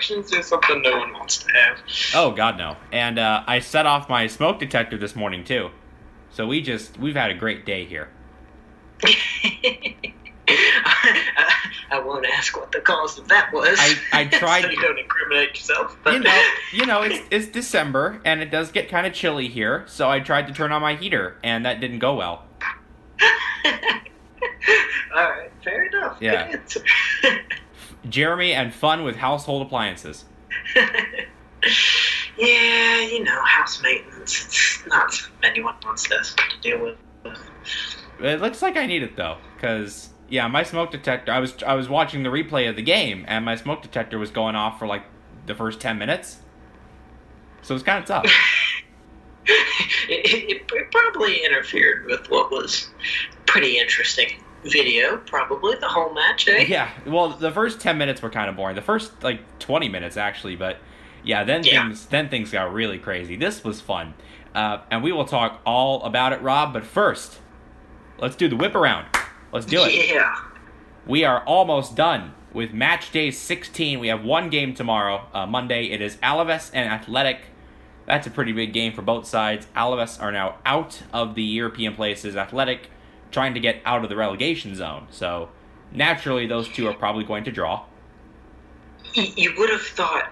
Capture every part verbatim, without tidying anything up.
distractions are something no one wants to have. Oh, God, no. And uh, I set off my smoke detector this morning, too. So we just, we've had a great day here. I, I won't ask what the cause of that was. I, I tried... so you don't incriminate yourself. But... You know, you know, it's it's December, and it does get kind of chilly here, so I tried to turn on my heater, and that didn't go well. Alright, fair enough. Yeah. Jeremy and fun with household appliances. Yeah, you know, house maintenance. It's not something anyone wants us to deal with. It looks like I need it, though, because... Yeah, my smoke detector, I was I was watching the replay of the game, and my smoke detector was going off for, like, the first ten minutes. So it was kind of tough. it, it, it probably interfered with what was pretty interesting video, probably, the whole match, eh? Yeah, well, the first ten minutes were kind of boring. The first, like, twenty minutes, actually, but, yeah, then yeah. things then things got really crazy. This was fun. Uh, and we will talk all about it, Rob, but first, let's do the whip around. Let's do it. Yeah. We are almost done with match day sixteen. We have one game tomorrow, uh, Monday. It is Alaves and Athletic. That's a pretty big game for both sides. Alaves are now out of the European places. Athletic trying to get out of the relegation zone. So, naturally, those two are probably going to draw. You would have thought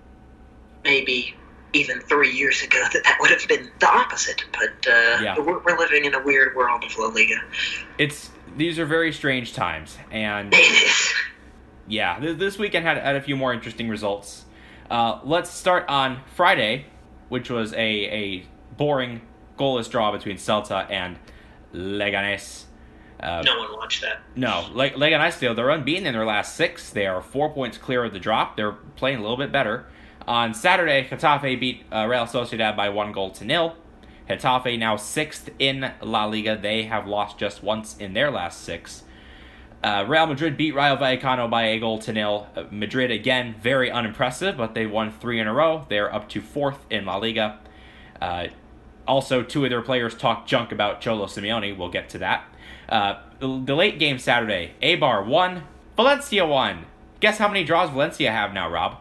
maybe even three years ago that that would have been the opposite. But uh, yeah. we're, we're living in a weird world of La Liga. It's... These are very strange times, and yeah, th- this weekend had, had a few more interesting results. Uh, let's start on Friday, which was a, a boring goalless draw between Celta and Leganés. Uh, no one watched that. No, Le- Leganés, though, they're unbeaten in their last six. They are four points clear of the drop. They're playing a little bit better. On Saturday, Getafe beat uh, Real Sociedad by one goal to nil. Getafe now sixth in La Liga. They have lost just once in their last six. Uh, Real Madrid beat Rayo Vallecano by a goal to nil. Uh, Madrid, again, very unimpressive, but they won three in a row. They're up to fourth in La Liga. Uh, also, two of their players talked junk about Cholo Simeone. We'll get to that. Uh, the, the late game Saturday, Eibar won, Valencia won. Guess how many draws Valencia have now, Rob?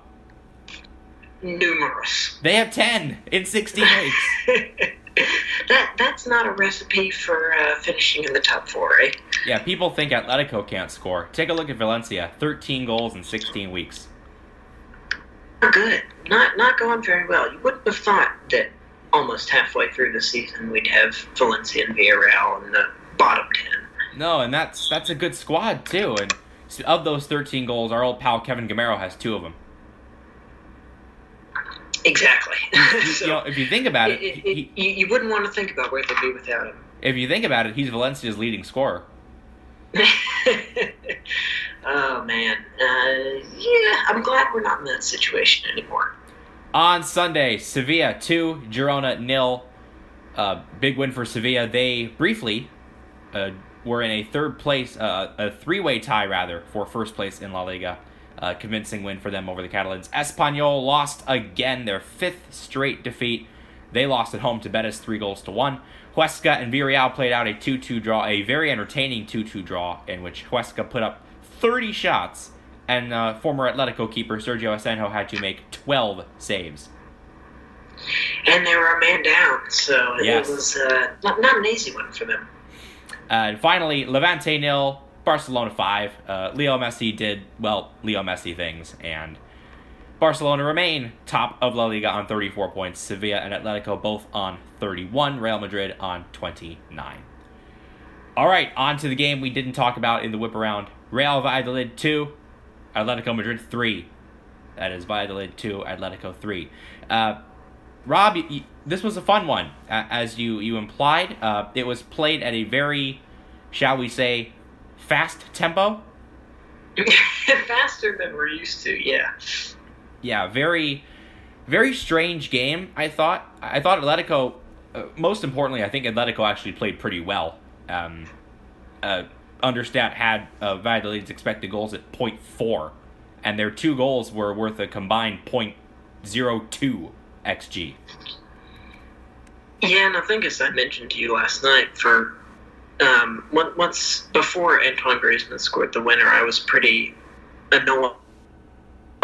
Numerous. They have ten in sixteen weeks. That that's not a recipe for uh, finishing in the top four, eh? Yeah, people think Atletico can't score. Take a look at Valencia. thirteen goals in sixteen weeks. Not good. Not not going very well. You wouldn't have thought that almost halfway through the season we'd have Valencia and Villarreal in the bottom ten. No, and that's that's a good squad, too. And of those thirteen goals, our old pal Kevin Gamero has two of them. Exactly. so, you know, if you think about it, it, he, it you, you wouldn't want to think about where they'd be without him. If you think about it, he's Valencia's leading scorer. Oh man, uh, yeah. I'm glad we're not in that situation anymore. On Sunday, Sevilla two, Girona nil. Uh, big win for Sevilla. They briefly uh, were in a third place, uh, a three-way tie rather, for first place in La Liga. Uh, convincing win for them over the Catalans. Espanyol lost again, their fifth straight defeat. They lost at home to Betis three goals to one. Huesca and Villarreal played out a two two draw, a very entertaining two two draw in which Huesca put up thirty shots, and uh, former Atletico keeper Sergio Asenjo had to make twelve saves. And they were a man down, so yes. it was uh, not, not an easy one for them. Uh, and finally, Levante nil, Barcelona five. Uh, Leo Messi did, well, Leo Messi things, and Barcelona remain top of La Liga on thirty-four points. Sevilla and Atletico both on thirty-one. Real Madrid on twenty-nine. All right, on to the game we didn't talk about in the whip around. Real Valladolid two, Atletico Madrid three. That is Valladolid two, Atletico three. Uh, Rob, you, you, this was a fun one, uh, as you, you implied. Uh, it was played at a very, shall we say, fast tempo. Faster than we're used to, yeah. Yeah, very, very strange game, I thought. I thought Atletico, uh, most importantly, I think Atletico actually played pretty well. Um, uh, Understat had uh, Valladolid's expected goals at point four, and their two goals were worth a combined point zero two X G. Yeah, and I think as I mentioned to you last night, for um, once before Antoine Griezmann scored the winner, I was pretty annoyed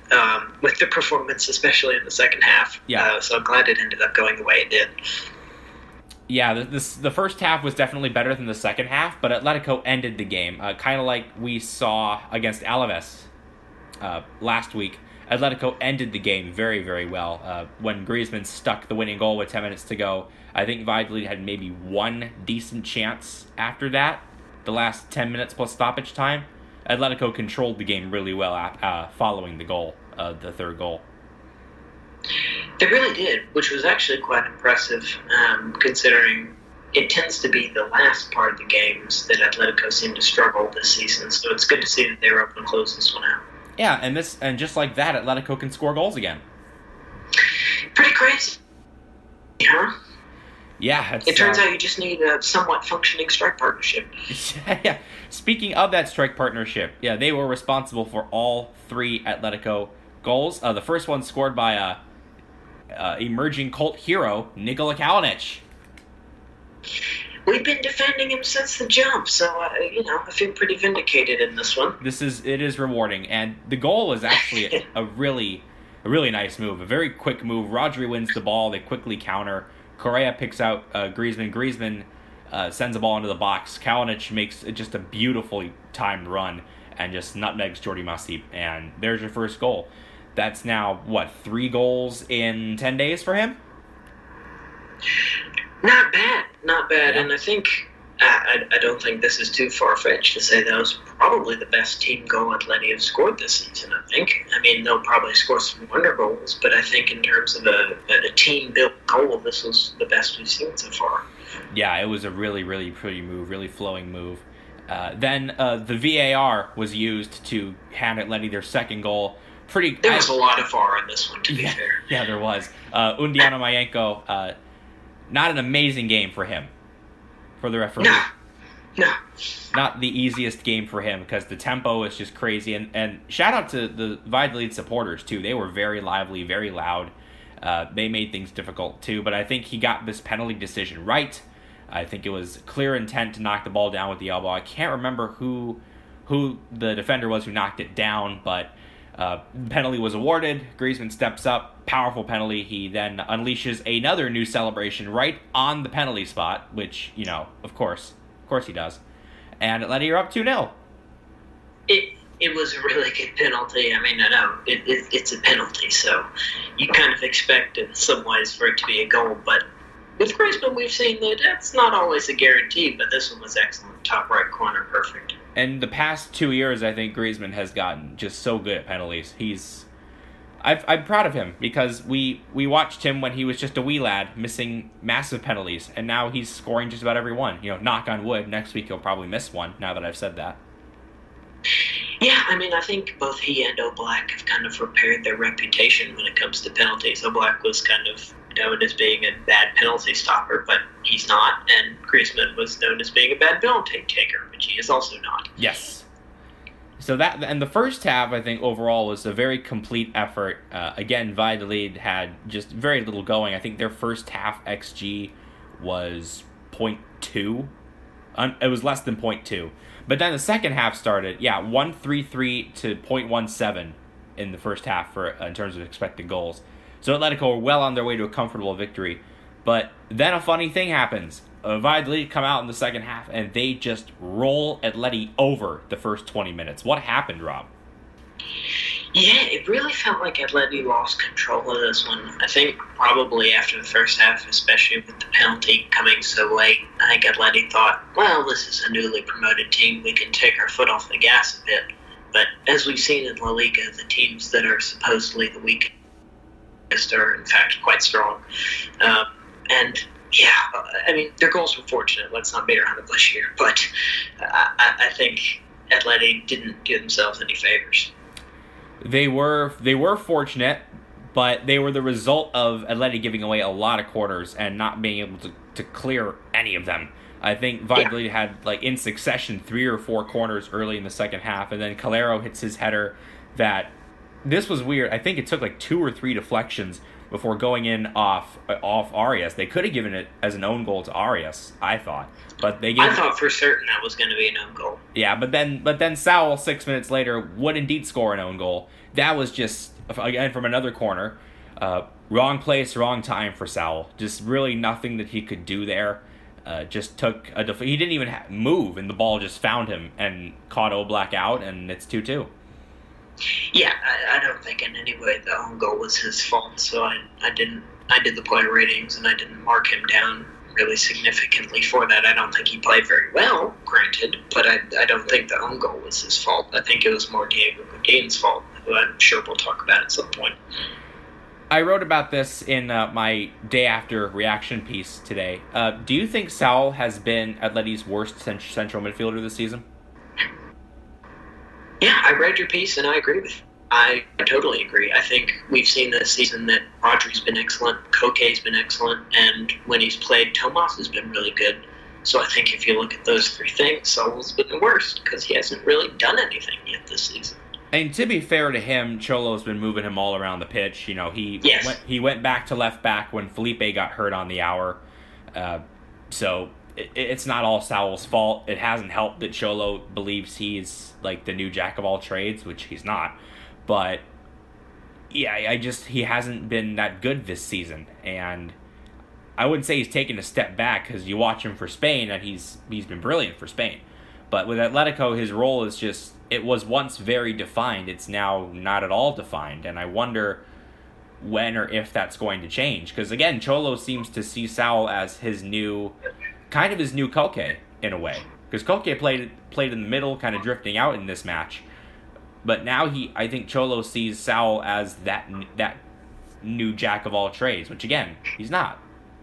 um, with the performance, especially in the second half. Yeah. Uh, so I'm glad it ended up going the way it did. Yeah, the, this, the first half was definitely better than the second half, but Atletico ended the game, uh, kind of like we saw against Alaves uh, last week. Atletico ended the game very, very well. Uh, when Griezmann stuck the winning goal with ten minutes to go, I think Valladolid had maybe one decent chance after that, the last ten minutes plus stoppage time. Atletico controlled the game really well uh, following the goal, uh, the third goal. They really did, which was actually quite impressive, um, considering it tends to be the last part of the games that Atletico seem to struggle this season. So it's good to see that they were able to close this one out. Yeah, and this and just like that, Atletico can score goals again. Pretty crazy, huh? Yeah, it's, it turns uh, out you just need a somewhat functioning strike partnership. Yeah. Speaking of that strike partnership, yeah, they were responsible for all three Atletico goals. Uh, the first one scored by a, a emerging cult hero, Nikola Kalinic. We've been defending him since the jump, so uh, you know I feel pretty vindicated in this one. This is it is rewarding, and the goal is actually a, a really, a really nice move, a very quick move. Rodri wins the ball, they quickly counter. Correa picks out uh, Griezmann. Griezmann uh, sends the ball into the box. Kalinic makes just a beautifully timed run and just nutmegs Jordi Masip, and there's your first goal. That's now what three goals in ten days for him. Not bad, not bad, Yeah. and I think I, I don't think this is too far-fetched to say that was probably the best team goal Atleti have scored this season. I think. I mean, they'll probably score some wonder goals, but I think in terms of a, a team-built goal, this was the best we've seen so far. Yeah, it was a really, really pretty move, really flowing move. Uh, then uh, the V A R was used to hand Atleti their second goal. Pretty. There was a lot of V A R in this one, to be yeah, fair. Yeah, there was. Uh, Undiano Mayenko. Uh, Not an amazing game for him, for the referee. No, no. Not the easiest game for him because the tempo is just crazy. And, and shout out to the Valladolid supporters, too. They were very lively, very loud. Uh, they made things difficult, too. But I think he got this penalty decision right. I think it was clear intent to knock the ball down with the elbow. I can't remember who who the defender was who knocked it down, but Uh, penalty was awarded. Griezmann steps up. Powerful penalty. He then unleashes another new celebration right on the penalty spot, which, you know, of course. Of course he does. And Atleti are up two nil. It it was a really good penalty. I mean, I know it, it, it's a penalty, so you kind of expect in some ways for it to be a goal. But with Griezmann, we've seen that that's not always a guarantee, but this one was excellent. Top right corner, perfect. And the past two years, I think Griezmann has gotten just so good at penalties. He's, I've, I'm proud of him because we, we watched him when he was just a wee lad missing massive penalties, and now he's scoring just about every one. You know, knock on wood. Next week he'll probably miss one. Now that I've said that. Yeah, I mean, I think both he and Oblak have kind of repaired their reputation when it comes to penalties. Oblak was kind of known as being a bad penalty stopper, but he's not, and Griezmann was known as being a bad penalty taker, which he is also not. Yes. So that, and the first half, I think, overall was a very complete effort. Uh, again, Valladolid had just very little going. I think their first half X G was point two. Um, it was less than point two. But then the second half started, yeah, one three three to point one seven in the first half for uh, in terms of expected goals. So Atletico were well on their way to a comfortable victory. But then a funny thing happens. Uh, Valladolid come out in the second half, and they just roll Atleti over the first twenty minutes. What happened, Rob? Yeah, it really felt like Atleti lost control of this one. I think probably after the first half, especially with the penalty coming so late, I think Atleti thought, well, this is a newly promoted team. We can take our foot off the gas a bit. But as we've seen in La Liga, the teams that are supposedly the weakest are, in fact, quite strong. Um, and, yeah, I mean, their goals were fortunate. Let's not beat around the bush here. But I, I think Atleti didn't do themselves any favors. They were they were fortunate, but they were the result of Atleti giving away a lot of corners and not being able to, to clear any of them. I think Valladolid yeah. had, like, in succession, three or four corners early in the second half, and then Calero hits his header that... This was weird. I think it took, like, two or three deflections before going in off uh, off Arias. They could have given it as an own goal to Arias, I thought. But they gave I thought for certain that was going to be an own goal. Yeah, but then but then Saul, six minutes later, would indeed score an own goal. That was just again from another corner. Uh, wrong place, wrong time for Sowell. Just really nothing that he could do there. Uh, just took a def- he didn't even ha- move, and the ball just found him and caught Oblak out, and it's two two. Yeah, I, I don't think in any way the own goal was his fault. So I, I didn't. I did the player ratings, and I didn't mark him down really significantly for that. I don't think he played very well, granted, but I, I don't think the own goal was his fault. I think it was more Diego Godin's fault, who I'm sure we'll talk about at some point. I wrote about this in uh, my day after reaction piece today. Uh, do you think Sowell has been Atleti's worst cent- central midfielder this season? Yeah, I read your piece and I agree with you. I totally agree. I think we've seen this season that Rodri's been excellent, Koke's been excellent, and when he's played, Tomas has been really good. So I think if you look at those three things, Sowell's been the worst because he hasn't really done anything yet this season. And to be fair to him, Cholo's been moving him all around the pitch. You know, he yes. went, he went back to left back when Felipe got hurt on the hour. Uh, so it, it's not all Sowell's fault. It hasn't helped that Cholo believes he's like the new jack of all trades, which he's not. But yeah, I just he hasn't been that good this season, and I wouldn't say he's taken a step back because you watch him for Spain and he's he's been brilliant for Spain. But with Atletico, his role is just, it was once very defined. It's now not at all defined. And I wonder when or if that's going to change. Because again, Cholo seems to see Sowell as his new, kind of his new Koke in a way. Because Koke played played in the middle, kind of drifting out in this match. But now he, I think Cholo sees Sowell as that that new jack of all trades, which again, he's not.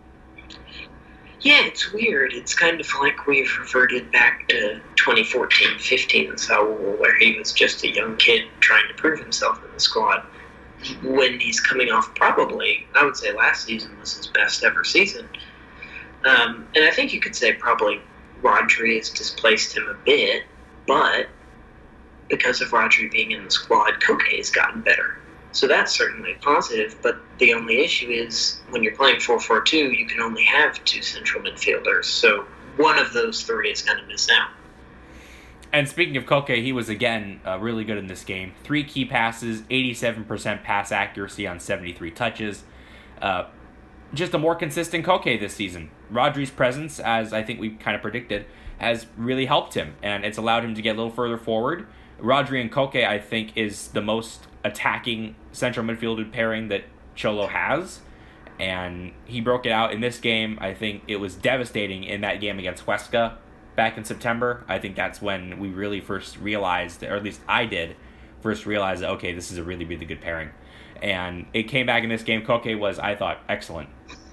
Yeah, it's weird. It's kind of like we've reverted back to twenty fourteen fifteen Sowell, where he was just a young kid trying to prove himself in the squad. When he's coming off probably, I would say last season was his best ever season. Um, and I think you could say probably Rodri has displaced him a bit, but because of Rodri being in the squad, Koke has gotten better. So that's certainly positive, but the only issue is when you're playing four four two, you can only have two central midfielders, so one of those three is going to miss out. And speaking of Koke, he was again uh, really good in this game. Three key passes, eighty-seven percent pass accuracy on seventy-three touches. Uh, just a more consistent Koke this season. Rodri's presence, as I think we kind of predicted, has really helped him, and it's allowed him to get a little further forward. Rodri and Koke, I think, is the most attacking central midfielder pairing that Cholo has, and he broke it out in this game. I think it was devastating in that game against Huesca back in September. I think that's when we really first realized, or at least I did, first realize that, okay, this is a really, really good pairing. And it came back in this game. Koke was, I thought, excellent.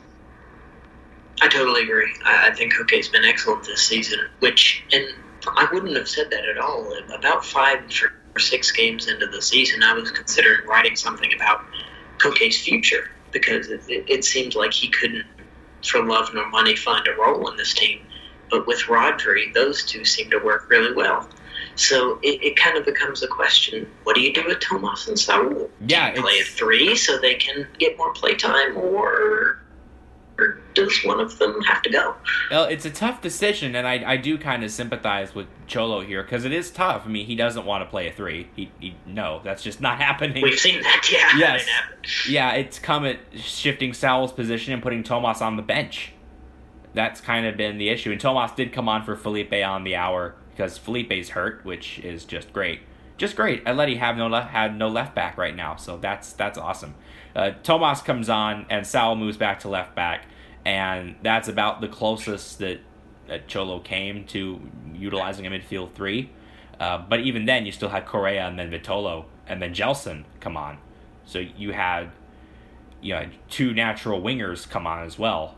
I totally agree. I think Koke's been excellent this season, which, and I wouldn't have said that at all. About five or six games into the season, I was considering writing something about Koke's future, because it, it, it seemed like he couldn't, for love nor money, find a role in this team. But with Rodri, those two seem to work really well. So it, it kind of becomes a question, what do you do with Tomas and Saul? Yeah, do you play a three so they can get more play time, or, or does one of them have to go? Well, it's a tough decision, and I, I do kind of sympathize with Cholo here, because it is tough. I mean, he doesn't want to play a three. He, he No, that's just not happening. We've seen that, yeah. Yes. It yeah, it's come at shifting Saul's position and putting Tomas on the bench. That's kind of been the issue. And Tomas did come on for Felipe on the hour, because Felipe's hurt, which is just great. Just great. Atleti have no left, had no left back right now, so that's that's awesome. Uh, Tomas comes on, and Sal moves back to left back, and that's about the closest that, that Cholo came to utilizing a midfield three. Uh, but even then, you still had Correa and then Vitolo and then Gelson come on. So you had, you know, two natural wingers come on as well.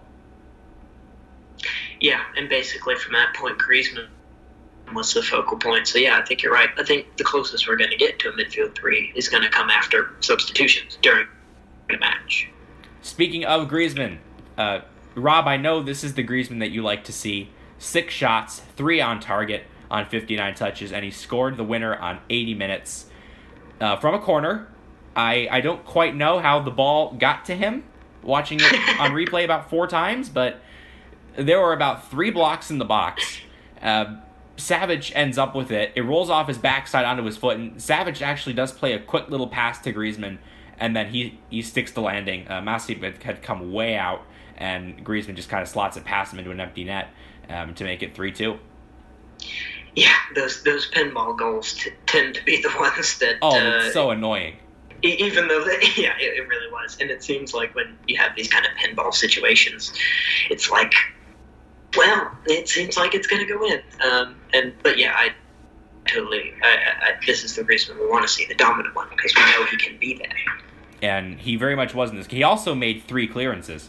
Yeah, and basically from that point, Griezmann was the focal point. So yeah, I think you're right. I think the closest we're going to get to a midfield three is going to come after substitutions during the match. Speaking of Griezmann, uh, Rob, I know this is the Griezmann that you like to see. Six shots, three on target on fifty-nine touches, and he scored the winner on eighty minutes uh, from a corner. I, I don't quite know how the ball got to him, watching it on replay about four times, but there were about three blocks in the box. Uh, Savage ends up with it. It rolls off his backside onto his foot, and Savage actually does play a quick little pass to Griezmann, and then he, he sticks the landing. Uh, Masip had, had come way out, and Griezmann just kind of slots it past him into an empty net um, to make it three two. Yeah, those those pinball goals t- tend to be the ones that... Oh, uh, it's so annoying. e- Even though, they, yeah, it, it really was. And it seems like when you have these kind of pinball situations, it's like, well, it seems like it's going to go in. Um, and But yeah, I totally, I, I, this is the reason we want to see the dominant one, because we know he can be that. And he very much was in this. He also made three clearances.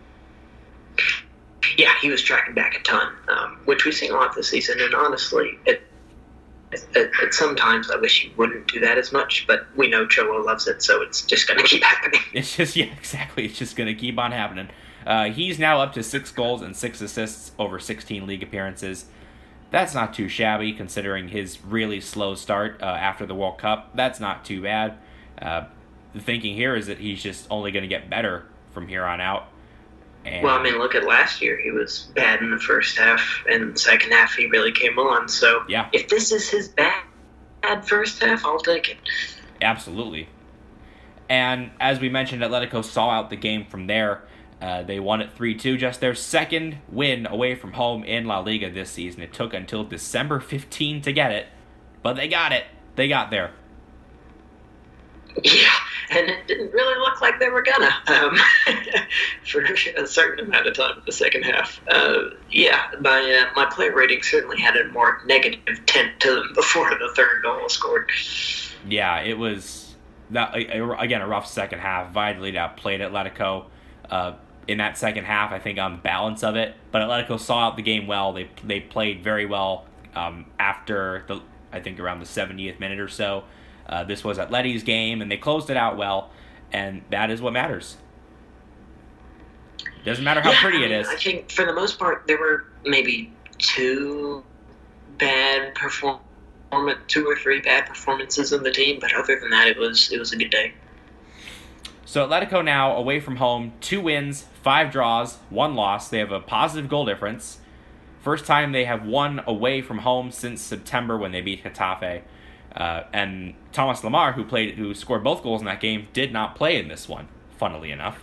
Yeah, he was tracking back a ton, um, which we've seen a lot this season. And honestly, it, it, it, sometimes I wish he wouldn't do that as much, but we know Cholo loves it, so it's just going to keep happening. It's just, yeah, exactly. It's just going to keep on happening. Uh, he's now up to six goals and six assists over sixteen league appearances. That's not too shabby, considering his really slow start uh, after the World Cup. That's not too bad. Uh, the thinking here is that he's just only going to get better from here on out. And Well, I mean, look at last year. He was bad in the first half, and in the second half he really came on. So Yeah. if this is his bad, bad first half, I'll take it. Absolutely. And as we mentioned, Atletico saw out the game from there. Uh, they won it three two, just their second win away from home in La Liga this season. It took until December fifteenth to get it, but they got it. They got there. Yeah, and it didn't really look like they were gonna um, for a certain amount of time in the second half. Uh, yeah, my uh, my player rating certainly had a more negative tint to them before the third goal was scored. Yeah, it was, that again, a rough second half. Valladolid outplayed Atletico uh, in that second half, I think, on the balance of it. But Atletico saw out the game well. They they played very well um, after, the I think, around the seventieth minute or so. Uh, this was Atleti's game, and they closed it out well, and that is what matters. Doesn't matter how yeah, pretty I mean, it is. I think for the most part there were maybe two bad perform two or three bad performances of the team, but other than that, it was it was a good day. So Atletico now away from home, two wins, five draws, one loss. They have a positive goal difference. First time they have won away from home since September when they beat Getafe. Uh, and Thomas Lemar, who played, who scored both goals in that game, did not play in this one, funnily enough.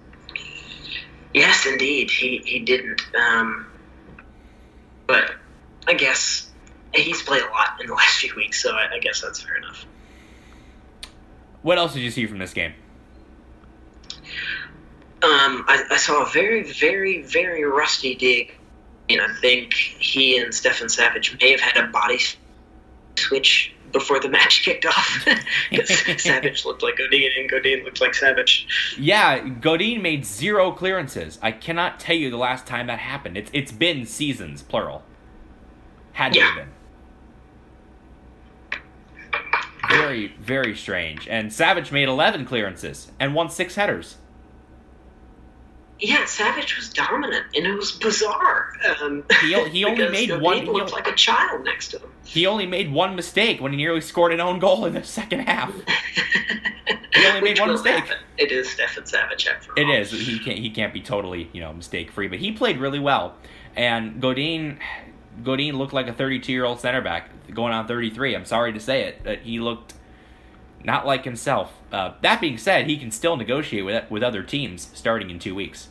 Yes, indeed, he he didn't. Um, but I guess he's played a lot in the last few weeks, so I, I guess that's fair enough. What else did you see from this game? Um, I, I saw a very, very, very rusty dig. And I think he and Stefan Savic may have had a body switch before the match kicked off. Because Savic looked like Godin and Godin looked like Savic. Yeah, Godin made zero clearances. I cannot tell you the last time that happened. It's It's been seasons, plural. Had to Yeah. have been. Very, very strange. And Savic made eleven clearances and won six headers. Yeah, Savic was dominant, and it was bizarre. Um, He o- he only because made Godin one- he looked o- like a child next to him. He only made one mistake when he nearly scored an own goal in the second half. He only made Which one will mistake. happen. It is Stefan Savic after It all. is. He can't. He can't be totally, you know, mistake free. But he played really well. And Godin, Godin looked like a thirty-two-year-old center back going on thirty-three. I'm sorry to say it, but he looked not like himself. Uh, that being said, he can still negotiate with with other teams starting in two weeks.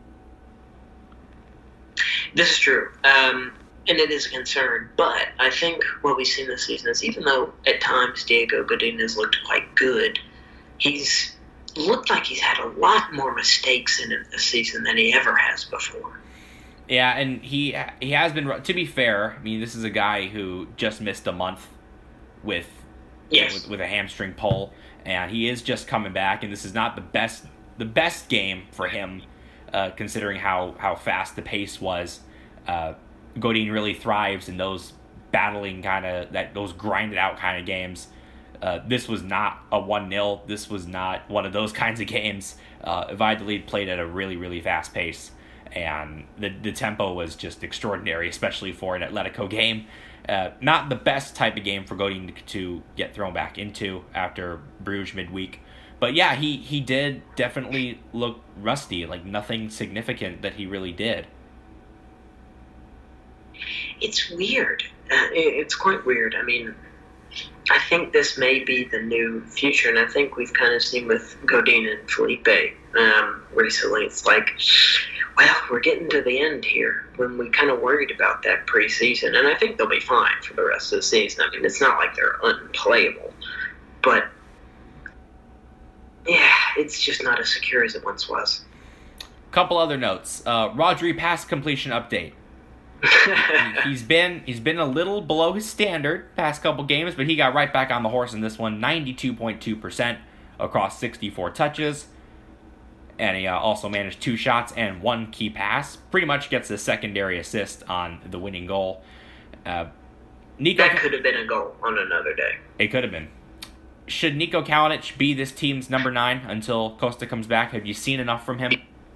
This is true, um, and it is a concern. But I think what we've seen this season is, even though at times Diego Godin has looked quite good, he's looked like he's had a lot more mistakes in him this season than he ever has before. Yeah, and he he has been. To be fair, I mean, this is a guy who just missed a month with Yes. with, with a hamstring pull, and he is just coming back. And this is not the best the best game for him, uh, considering how, how fast the pace was. Uh, Godin really thrives in those battling kind of that those grinded out kind of games. Uh, this was not a one nil. This was not one of those kinds of games. Uh, Valladolid played at a really, really fast pace, and the the tempo was just extraordinary, especially for an Atletico game. Uh, not the best type of game for Godin to, to get thrown back into after Bruges midweek. But yeah, he, he did definitely look rusty, like nothing significant that he really did. It's weird. Uh, it, it's quite weird. I mean, I think this may be the new future, and I think we've kind of seen with Godin and Felipe um, recently. It's like, well, we're getting to the end here when we kind of worried about that preseason, and I think they'll be fine for the rest of the season. I mean, it's not like they're unplayable, but yeah, it's just not as secure as it once was. Couple other notes. Uh, Rodri pass completion update. he's been he's been a little below his standard past couple games, but he got right back on the horse in this one, ninety-two point two percent across sixty-four touches. And he uh, also managed two shots and one key pass. Pretty much gets the secondary assist on the winning goal. Uh, Nico, that could have been a goal on another day. It could have been. Should Nico Kalinic be this team's number nine until Costa comes back? Have you seen enough from him?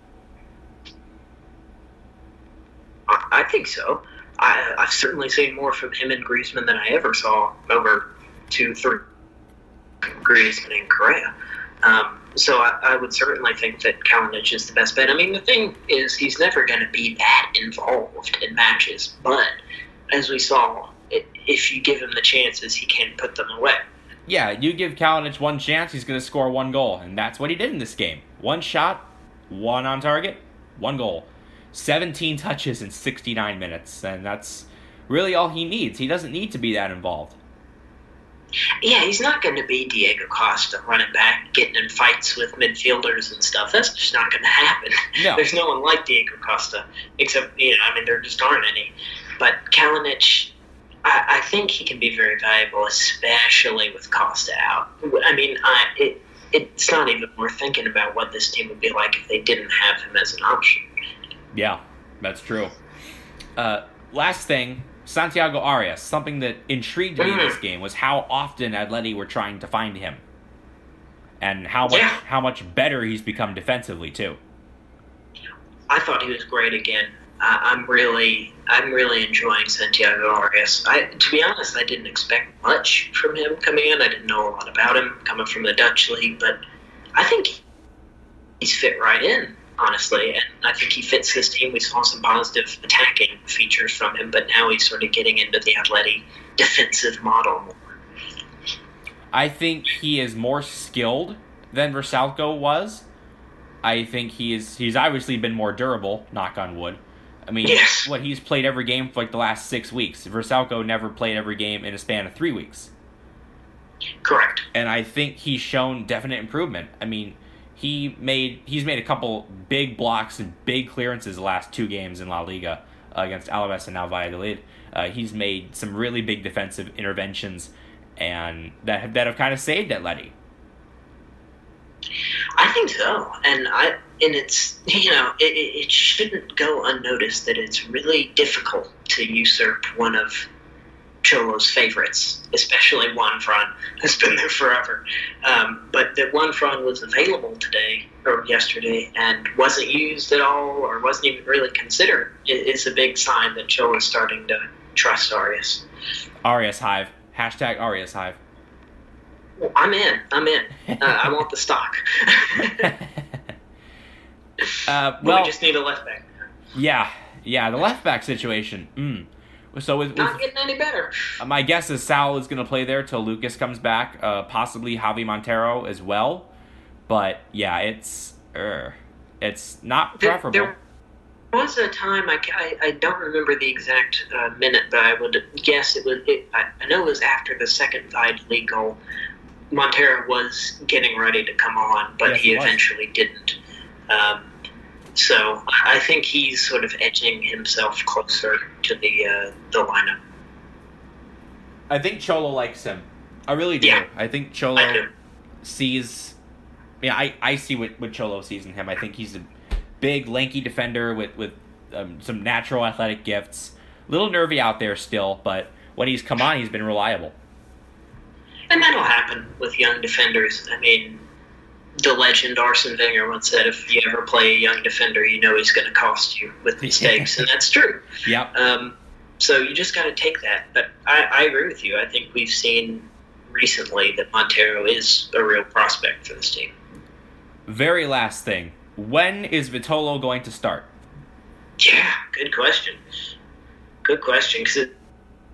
I think so. I, I've certainly seen more from him and Griezmann than I ever saw over two, three Griezmann and Correa. Um, so I, I would certainly think that Kalinic is the best bet. I mean, the thing is, he's never going to be that involved in matches. But as we saw, it, if you give him the chances, he can put them away. Yeah, you give Kalinic one chance, he's going to score one goal. And that's what he did in this game. One shot, one on target, one goal. seventeen touches in sixty-nine minutes, and that's really all he needs. He doesn't need to be that involved. Yeah, he's not going to be Diego Costa running back, getting in fights with midfielders and stuff. That's just not going to happen. No. There's no one like Diego Costa, except, you know, I mean, there just aren't any. But Kalinic, I, I think he can be very valuable, especially with Costa out. I mean, I, it, it's not even worth thinking about what this team would be like if they didn't have him as an option. Yeah, that's true. Uh, last thing, Santiago Arias. Something that intrigued me in this game was how often Atleti were trying to find him, and how much yeah. how much better he's become defensively too. I thought he was great again. Uh, I'm really I'm really enjoying Santiago Arias. I, to be honest, I didn't expect much from him coming in. I didn't know a lot about him coming from the Dutch league, but I think he's fit right in. Honestly, and I think he fits this team. We saw some positive attacking features from him, but now he's sort of getting into the Atleti defensive model more. I think he is more skilled than Vrsaljko was. I think he is. He's obviously been more durable, knock on wood. I mean, yes. what he's played every game for like the last six weeks. Vrsaljko never played every game in a span of three weeks. Correct. And I think he's shown definite improvement. I mean, He made he's made a couple big blocks and big clearances the last two games in La Liga uh, against Alaves and now Valladolid. Uh, he's made some really big defensive interventions, and that have, that have kind of saved Atleti. I think so, and I and it's you know it, it shouldn't go unnoticed that it's really difficult to usurp one of Cholo's favorites, especially Juan Fran, who's been there forever. Um, but that Juan Fran was available today or yesterday and wasn't used at all or wasn't even really considered is a big sign that Cholo's starting to trust Arias. Arias Hive. Hashtag Arias Hive. Well, I'm in. I'm in. Uh, I want the stock. uh, well, we just need a left back. Yeah, yeah, the left back situation. Mm. So with, with, not getting any better. My guess is Sal is going to play there till Lucas comes back, uh, possibly Javi Montero as well. But yeah, it's uh, it's not preferable. There, there was a time I, I, I don't remember the exact uh, minute, but I would guess it was. It, I, I know it was after the second Valladolid goal. Montero was getting ready to come on, but yes, he, he eventually didn't. Um, So I think he's sort of edging himself closer to the uh, the lineup. I think Cholo likes him. I really do. Yeah, I think Cholo I do. sees... Yeah, I, I see what, what Cholo sees in him. I think he's a big, lanky defender with, with um, some natural athletic gifts. A little nervy out there still, but when he's come on, he's been reliable. And that'll happen with young defenders. I mean... The legend Arsene Wenger once said, if you ever play a young defender, you know he's going to cost you with mistakes, and that's true. Yep. Um, so you just got to take that. But I, I agree with you. I think we've seen recently that Montero is a real prospect for this team. Very last thing. When is Vitolo going to start? Yeah, good question. Good question, because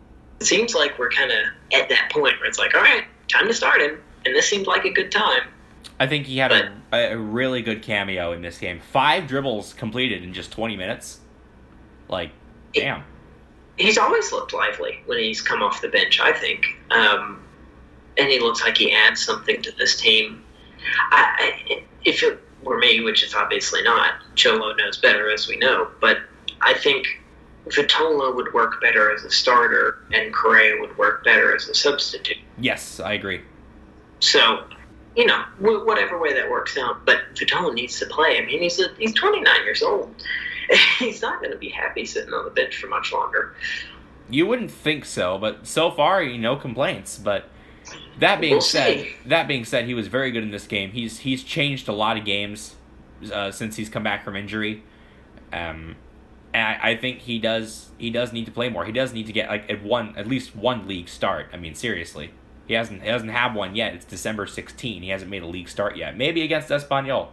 seems like we're kind of at that point where it's like, all right, time to start him, and this seemed like a good time. I think he had but, a, a really good cameo in this game. Five dribbles completed in just twenty minutes. Like, damn. He's always looked lively when he's come off the bench, I think. Um, and he looks like he adds something to this team. I, I, if it were me, which it's obviously not, Cholo knows better, as we know, but I think Vitola would work better as a starter, and Correa would work better as a substitute. Yes, I agree. So, you know, w- whatever way that works out, but Vitola needs to play. I mean, he's a, he's twenty-nine years old. He's not going to be happy sitting on the bench for much longer. You wouldn't think so, but so far, no complaints. But that being We'll said, see. that being said, he was very good in this game. He's he's changed a lot of games uh, since he's come back from injury. Um, and I, I think he does he does need to play more. He does need to get like at one at least one league start. I mean, seriously, he hasn't he doesn't have one yet. It's December sixteenth. He hasn't made a league start yet. Maybe against Espanyol.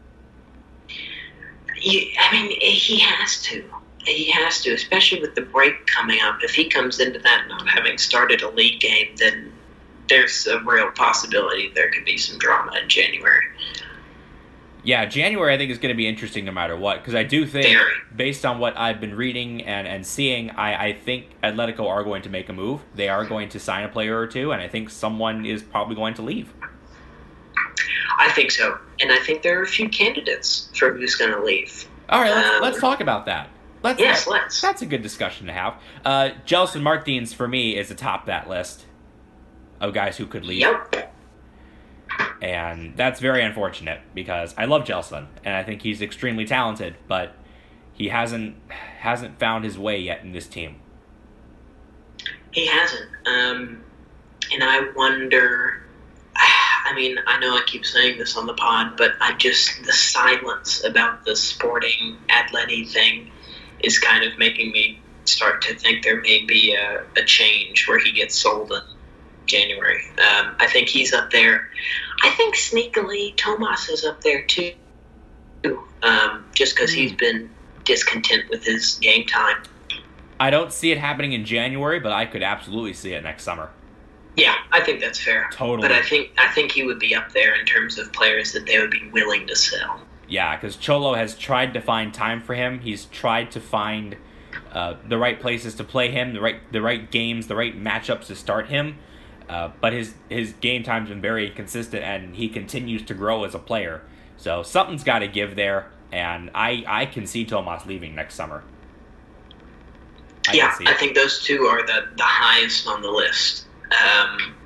You, I mean, he has to. He has to, especially with the break coming up. If he comes into that not having started a league game, then there's a real possibility there could be some drama in January. Yeah, January I think is going to be interesting no matter what, because I do think, Very. based on what I've been reading and, and seeing, I, I think Atletico are going to make a move. They are going to sign a player or two, and I think someone is probably going to leave. I think so. And I think there are a few candidates for who's going to leave. All right, let's, Um, let's talk about that. Let's, Yes, let- let's. That's a good discussion to have. Uh, Gelson Martins, for me, is atop that list of guys who could leave. Yep. And that's very unfortunate, because I love Gelson, and I think he's extremely talented, but he hasn't hasn't found his way yet in this team. He hasn't. Um, and I wonder... I mean, I know I keep saying this on the pod, but I just... The silence about the Sporting Atleti thing is kind of making me start to think there may be a, a change where he gets sold in January. Um, I think he's up there. I think sneakily Tomas is up there too, um, just because he's been discontent with his game time. I don't see it happening in January, but I could absolutely see it next summer. Yeah, I think that's fair. Totally. But I think I think he would be up there in terms of players that they would be willing to sell. Yeah, because Cholo has tried to find time for him. He's tried to find uh, the right places to play him, the right the right games, the right matchups to start him. Uh, but his his game time's been very consistent, and he continues to grow as a player. So something's got to give there, and I, I can see Tomas leaving next summer. I yeah, can see I it. think those two are the, the highest on the list. Um,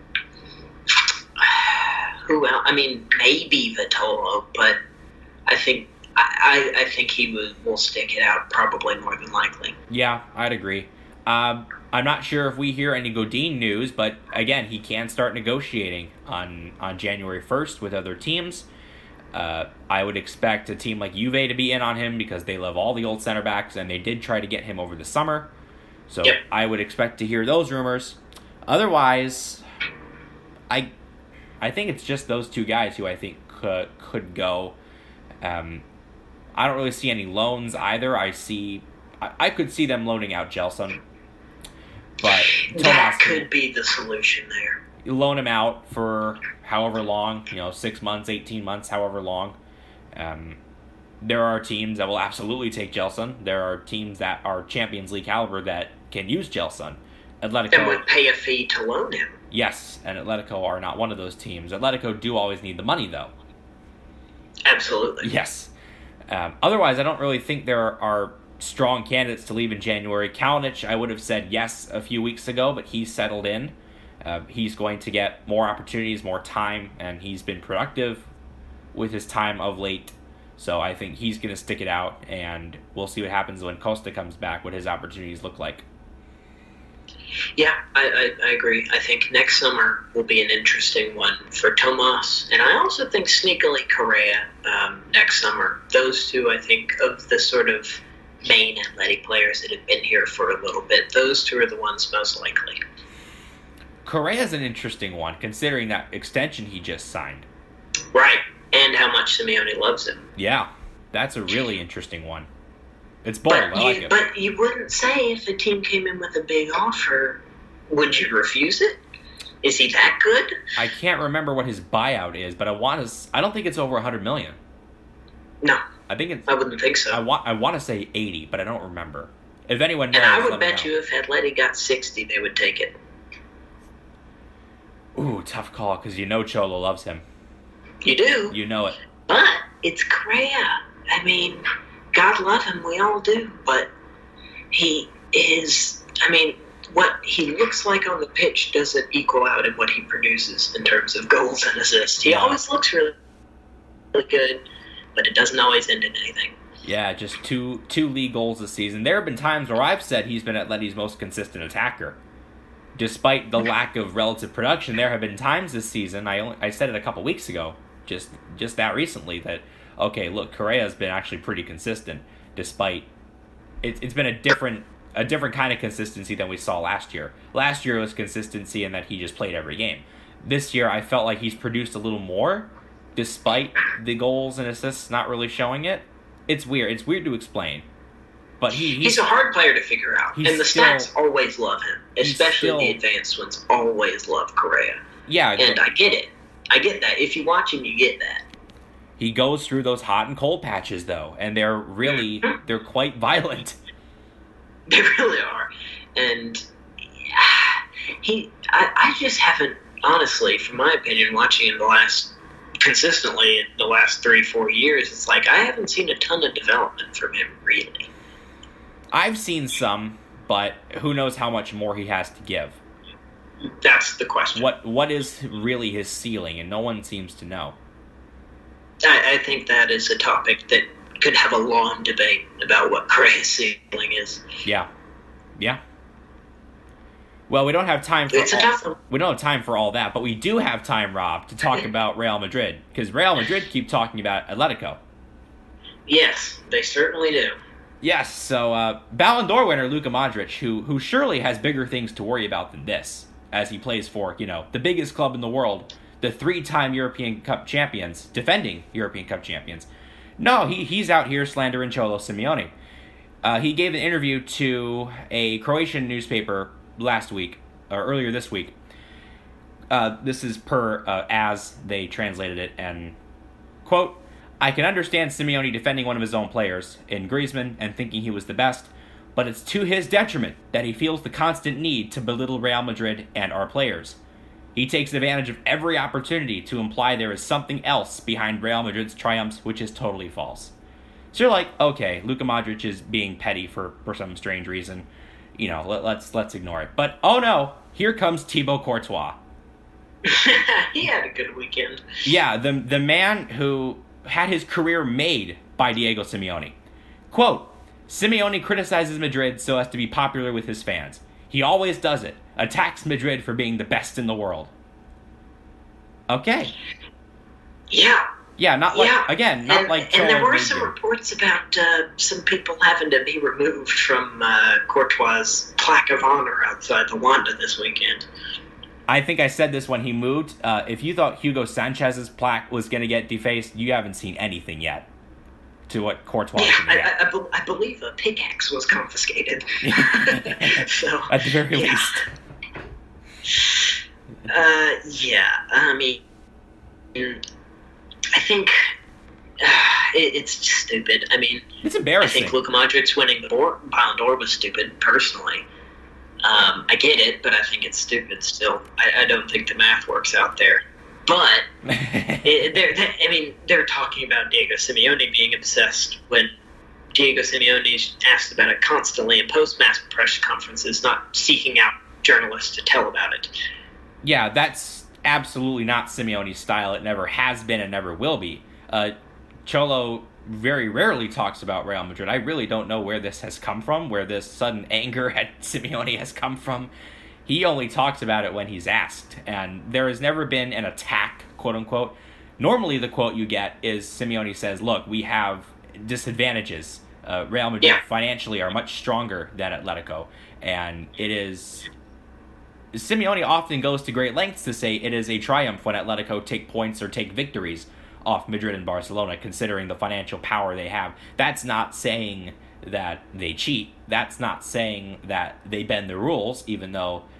who else? I mean, maybe Vitolo, but I think I, I, I think he will, will stick it out probably more than likely. Yeah, I'd agree. Um, I'm not sure if we hear any Godin news, but again, he can start negotiating on, on January first with other teams. Uh, I would expect a team like Juve to be in on him because they love all the old center backs, and they did try to get him over the summer. So Yep. I would expect to hear those rumors. Otherwise, I I think it's just those two guys who I think could, could go. Um, I don't really see any loans either. I see... I, I could see them loaning out Gelson. But That Tomas, could be the solution there. you loan him out for however long, you know, six months, eighteen months, however long. Um, there are teams that will absolutely take Gelson. There are teams that are Champions League caliber that can use Gelson. Atletico, And would pay a fee to loan him. yes, and Atletico are not one of those teams. Atletico do always need the money, though. Absolutely. Yes. Um, otherwise, I don't really think there are, are strong candidates to leave in January. Kalinic, I would have said yes a few weeks ago, but he's settled in. Uh, he's going to get more opportunities, more time, and he's been productive with his time of late. So I think he's going to stick it out, and we'll see what happens when Costa comes back, what his opportunities look like. Yeah, I, I, I agree. I think next summer will be an interesting one for Tomas, and I also think sneakily Correa um, next summer. Those two, I think, of the sort of main athletic players that have been here for a little bit, those two are the ones most likely. Correa's an interesting one, considering that extension he just signed. Right, and how much Simeone loves him. Yeah, that's a really interesting one. It's bold, But I like you, it. but you wouldn't say if a team came in with a big offer would you refuse it? Is he that good? I can't remember what his buyout is, but I want to. I don't think it's over a hundred million. No, I think it's. I wouldn't think so. I want. I want to say eighty, but I don't remember. If anyone knows, and I would let me bet know. you if Atleti got sixty, they would take it. Ooh, tough call because you know Cholo loves him. You do, You know it. but it's Correa. I mean, God love him, we all do, but he is. I mean, what he looks like on the pitch doesn't equal out in what he produces in terms of goals and assists. He No. always looks really, really good, but it doesn't always end in anything. Yeah, just two two league goals this season. There have been times where I've said he's been Atleti's most consistent attacker. Despite the lack of relative production, there have been times this season, I only, I said it a couple weeks ago, just just that recently, that, okay, look, Correa's been actually pretty consistent, despite, it, it's been a different a different kind of consistency than we saw last year. Last year was consistency in that he just played every game. This year, I felt like he's produced a little more, despite the goals and assists not really showing it. It's weird. It's weird to explain. But he, he's, He's a hard player to figure out, he's and the still- stats always love him, he's especially still- the advanced ones always love Correa. yeah, And I get it. I get that. If you watch him, you get that. he goes through those hot and cold patches, though, and they're really, they're quite violent. They really are. And he, I, I just haven't, honestly, from my opinion, watching him the last, consistently in the last three, four years, it's like I haven't seen a ton of development from him, really. I've seen some, but who knows how much more he has to give. That's the question. What What is really his ceiling, and no one seems to know. I, I think that is a topic that could have a long debate about what Correa's ceiling is. Yeah. Yeah. Well, we don't have time for It's a all, tough one. we don't have time for all that, but we do have time, Rob, to talk about Real Madrid, because Real Madrid keep talking about Atletico. Yes, they certainly do. Yes, so uh, Ballon d'Or winner Luka Modric, who who surely has bigger things to worry about than this, as he plays for, you know, the biggest club in the world, the three-time European Cup champions, defending European Cup champions. No, he he's out here slandering Cholo Simeone. Uh, he gave an interview to a Croatian newspaper last week, or earlier this week. Uh, this is per uh, as they translated it, and quote, I can understand Simeone defending one of his own players, in Griezmann, and thinking he was the best, but it's to his detriment that he feels the constant need to belittle Real Madrid and our players. He takes advantage of every opportunity to imply there is something else behind Real Madrid's triumphs, which is totally false. So you're like, okay, Luka Modric is being petty for, for some strange reason. You know, let, let's let's ignore it. But, oh no, here comes Thibaut Courtois. He had a good weekend. Yeah, the the man who had his career made by Diego Simeone. Quote, Simeone criticizes Madrid so as to be popular with his fans. He always does it. Attacks Madrid for being the best in the world. Okay. Yeah. Yeah, not like, yeah. again, not and, like And there Cholo were made some you. reports about uh, some people having to be removed from uh, Courtois' plaque of honor outside the Wanda this weekend. I think I said this when he moved. Uh, if you thought Hugo Sanchez's plaque was going to get defaced, you haven't seen anything yet to what Courtois is Yeah, going to get. I, I, I, be- I believe a pickaxe was confiscated. so At the very yeah. least. Uh, yeah, I mean, I think uh, it, it's just stupid. I mean, It's I embarrassing. think Luka Modric winning the Bor- Ballon d'Or was stupid, personally. Um, I get it, but I think it's stupid still. I, I don't think the math works out there. But it, they're, they, I mean, they're talking about Diego Simeone being obsessed when Diego Simeone is asked about it constantly in post-match press conferences, not seeking out journalists to tell about it. Yeah, that's absolutely not Simeone's style. It never has been and never will be. Uh, Cholo very rarely talks about Real Madrid. I really don't know where this has come from, where this sudden anger at Simeone has come from. He only talks about it when he's asked, and there has never been an attack, quote-unquote. Normally the quote you get is Simeone says, look, we have disadvantages. Uh, Real Madrid Yeah. financially are much stronger than Atletico, and it is... Simeone often goes to great lengths to say it is a triumph when Atletico take points or take victories off Madrid and Barcelona, considering the financial power they have. That's not saying that they cheat. That's not saying that they bend the rules, even though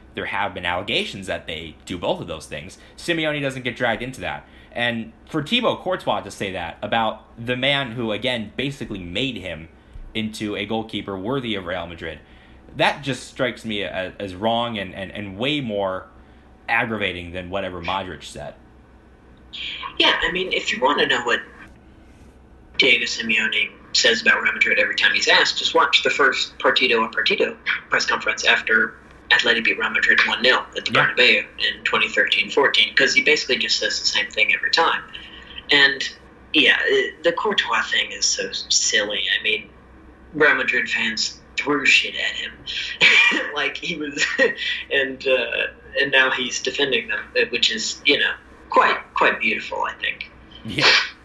there have been allegations that they do both of those things. Simeone doesn't get dragged into that. And for Thibaut Courtois to say that about the man who, again, basically made him into a goalkeeper worthy of Real Madrid, that just strikes me as, as wrong and, and, and way more aggravating than whatever Modric said. Yeah, I mean, if you want to know what Diego Simeone says about Real Madrid every time he's asked, just watch the first Partido a Partido press conference after Atleti beat Real Madrid one nil at the Yeah. Bernabeu in twenty thirteen fourteen, because he basically just says the same thing every time. And, yeah, the Courtois thing is so silly. I mean, Real Madrid fans threw shit at him. like, he was... and uh, and now he's defending them, which is, you know, quite quite beautiful, I think. Yeah.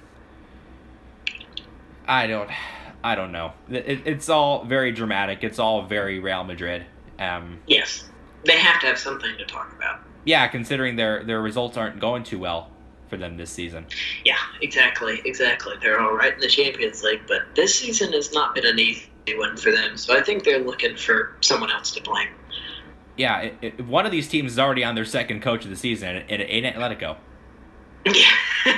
I don't, I don't know. It, it's all very dramatic. It's all very Real Madrid. Um, yes, they have to have something to talk about. Yeah, considering their their results aren't going too well for them this season. Yeah, exactly, exactly. They're all right in the Champions League, but this season has not been an easy one for them. So I think they're looking for someone else to blame. Yeah, it, it, one of these teams is already on their second coach of the season, and it ain't Atletico. Yeah.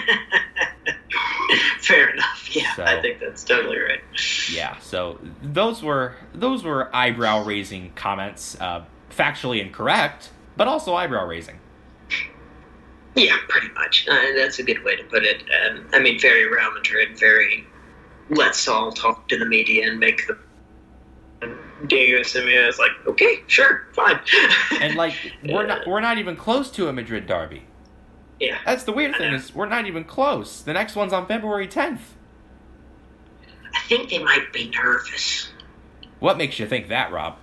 Fair enough. Yeah, So- I think that's totally right. Yeah, so those were those were eyebrow raising comments, uh, factually incorrect, but also eyebrow raising. Yeah, pretty much. Uh, that's a good way to put it. Um, I mean, very Real Madrid, very let's all talk to the media and make the Diego Simeone is like, okay, sure, fine. And like we're not we're not even close to a Madrid derby. Yeah. That's the weird I thing know. is we're not even close. The next one's on February tenth. I think they might be nervous. What makes you think that, Rob?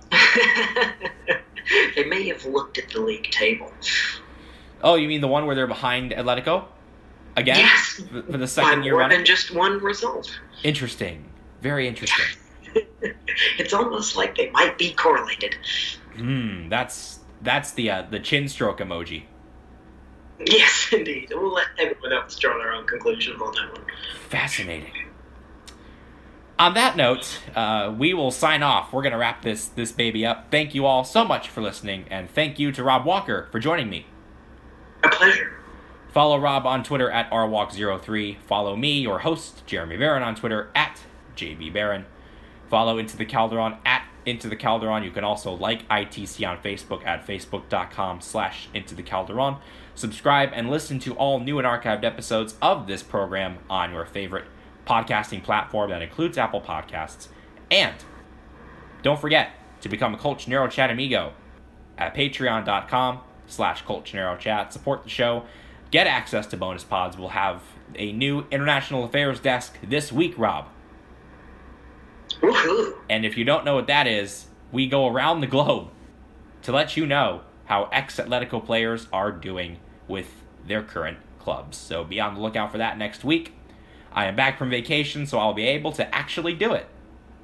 They may have looked at the league table. Oh, you mean the one where they're behind Atletico? Again? Yes. For for the second By year more running? than just one result. Interesting. Very interesting. It's almost like they might be correlated. Hmm, that's that's the uh, the chin stroke emoji. Yes, indeed. We'll let everyone else draw their own conclusions on that one. Fascinating. On that note, uh, we will sign off. We're going to wrap this this baby up. Thank you all so much for listening, and thank you to Rob Walker for joining me. A pleasure. Follow Rob on Twitter at R walk zero three. Follow me, your host, Jeremy Barron, on Twitter at J B Barron. Follow Into the Calderon at Into the Calderon. You can also like I T C on Facebook at facebook.com slash Into the Calderon. Subscribe and listen to all new and archived episodes of this program on your favorite podcasting platform that includes Apple Podcasts. And don't forget to become a Colchonero Chat amigo at patreon.com slash Colchonero Chat. Support the show. Get access to bonus pods. We'll have a new international affairs desk this week, Rob. Woohoo. And if you don't know what that is, we go around the globe to let you know how ex-Atletico players are doing with their current clubs. So be on the lookout for that next week. I am back from vacation, so I'll be able to actually do it.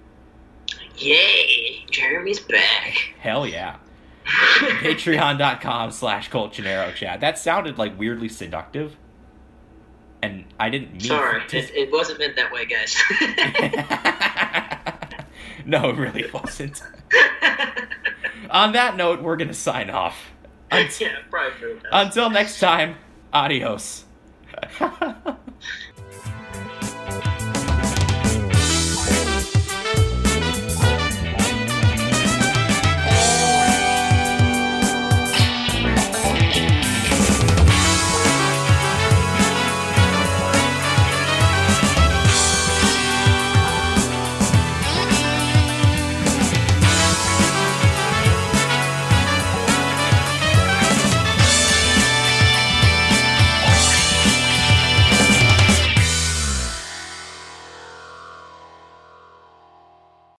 Yay. Jeremy's back. Hell yeah. Patreon.com slash Colchonero Chat. That sounded like weirdly seductive. And I didn't mean Sorry, to... it, it wasn't meant that way, guys. No, it really wasn't. On that note, we're going to sign off. Unt- yeah, probably true. Until next time, adios.